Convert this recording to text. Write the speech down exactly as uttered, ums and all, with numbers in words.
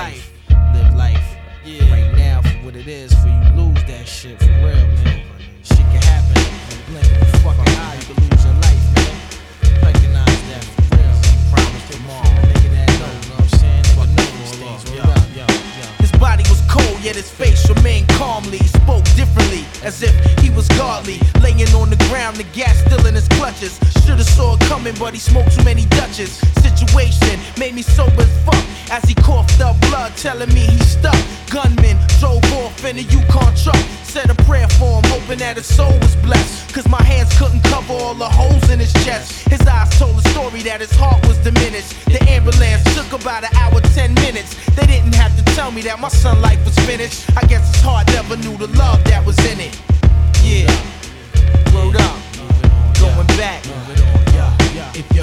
life. Live life. Yeah. Right now for what it is, for you lose that shit for real, man. Shit can happen in the blink of a fucking eye. You can lose your life, man. Recognize that for real. Promise tomorrow. Nigga that know, know what I'm saying? Nigga know these things. Yo, yo, yo. His body was cold, yet his face remained calmly. He spoke differently, as if he was godly. Laying on the ground, the gas still in his clutches. Should've saw it coming, but he smoked too many Dutches. Situation made me sober as fuck, as he coughed up blood, telling me he stuck. Gunman drove off in a Yukon truck. Said a prayer for him, hoping that his soul was blessed. Cause my hands couldn't cover all the holes in his chest. His eyes told a story that his heart was diminished. The ambulance took about an hour, ten minutes. They didn't have to tell me that my son life was finished. I guess his heart never knew the love that was in it. Yeah, word up, going back. If your